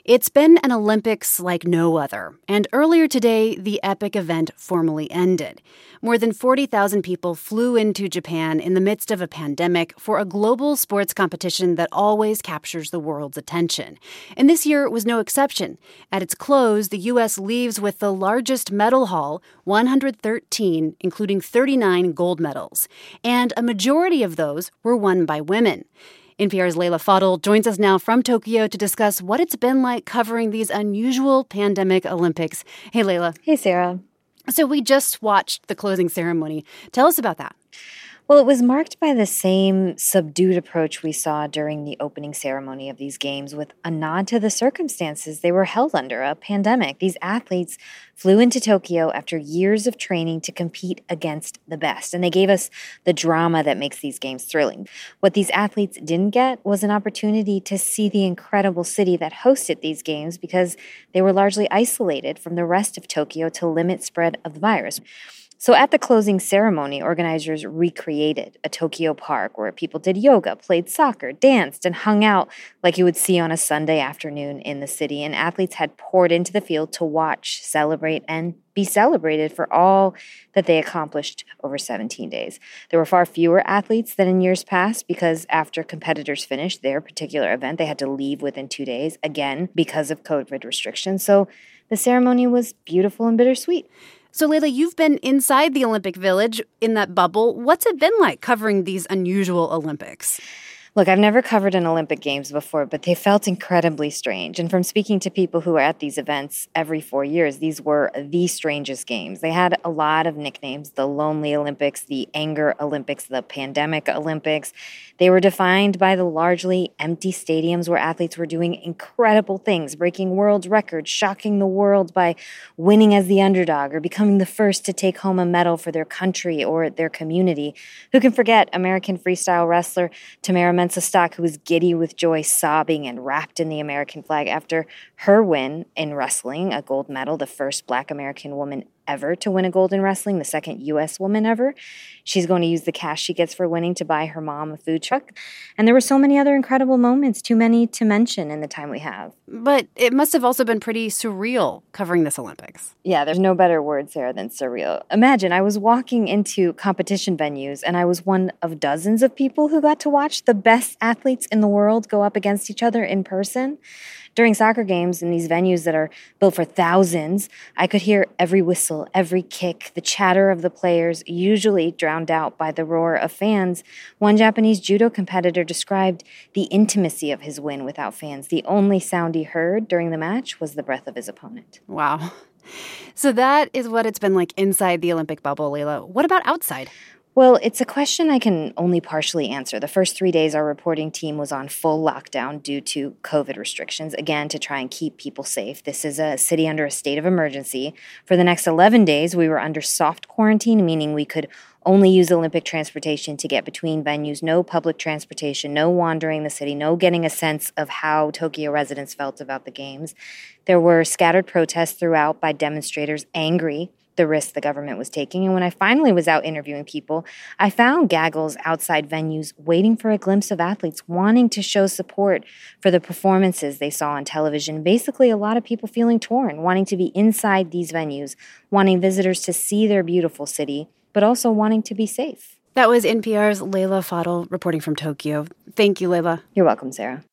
It's been an Olympics like no other, and earlier today, the epic event formally ended. More than 40,000 people flew into Japan in the midst of a pandemic for a global sports competition that always captures the world's attention. And this year was no exception. At its close, the U.S. leaves with the largest medal haul, 113, including 39 gold medals. And a majority of those were won by women. NPR's Leila Fadel joins us now from Tokyo to discuss what it's been like covering these unusual pandemic Olympics. Hey, Leila. Hey, Sarah. So we just watched the closing ceremony. Tell us about that. Well, it was marked by the same subdued approach we saw during the opening ceremony of these games, with a nod to the circumstances they were held under, a pandemic. These athletes flew into Tokyo after years of training to compete against the best, and they gave us the drama that makes these games thrilling. What these athletes didn't get was an opportunity to see the incredible city that hosted these games because they were largely isolated from the rest of Tokyo to limit spread of the virus. So at the closing ceremony, organizers recreated a Tokyo park where people did yoga, played soccer, danced, and hung out like you would see on a Sunday afternoon in the city. And athletes had poured into the field to watch, celebrate, and be celebrated for all that they accomplished over 17 days. There were far fewer athletes than in years past because after competitors finished their particular event, they had to leave within 2 days, again, because of COVID restrictions. So the ceremony was beautiful and bittersweet. So, Leila, you've been inside the Olympic Village in that bubble. What's it been like covering these unusual Olympics? Look, I've never covered an Olympic Games before, but they felt incredibly strange. And from speaking to people who are at these events every 4 years, these were the strangest games. They had a lot of nicknames: the Lonely Olympics, the Anger Olympics, the Pandemic Olympics. They were defined by the largely empty stadiums where athletes were doing incredible things, breaking world records, shocking the world by winning as the underdog or becoming the first to take home a medal for their country or their community. Who can forget American freestyle wrestler Tamara Mensah-Stock, who was giddy with joy, sobbing and wrapped in the American flag after her win in wrestling, a gold medal, the first Black American woman ever to win a gold in wrestling, the second U.S. woman ever. She's going to use the cash she gets for winning to buy her mom a food truck. And there were so many other incredible moments, too many to mention in the time we have. But it must have also been pretty surreal covering this Olympics. Yeah, there's no better word, Sarah, than surreal. Imagine, I was walking into competition venues and I was one of dozens of people who got to watch the best athletes in the world go up against each other in person. During soccer games in these venues that are built for thousands, I could hear every whistle, every kick, the chatter of the players, usually drowned out by the roar of fans. One Japanese judo competitor described the intimacy of his win without fans. The only sound he heard during the match was the breath of his opponent. Wow. So that is what it's been like inside the Olympic bubble, Leila. What about outside? Well, it's a question I can only partially answer. The first 3 days, our reporting team was on full lockdown due to COVID restrictions, again, to try and keep people safe. This is a city under a state of emergency. For the next 11 days, we were under soft quarantine, meaning we could only use Olympic transportation to get between venues, no public transportation, no wandering the city, no getting a sense of how Tokyo residents felt about the games. There were scattered protests throughout by demonstrators angry the risk the government was taking. And when I finally was out interviewing people, I found gaggles outside venues waiting for a glimpse of athletes, wanting to show support for the performances they saw on television. Basically, a lot of people feeling torn, wanting to be inside these venues, wanting visitors to see their beautiful city, but also wanting to be safe. That was NPR's Leila Fadel reporting from Tokyo. Thank you, Leila. You're welcome, Sarah.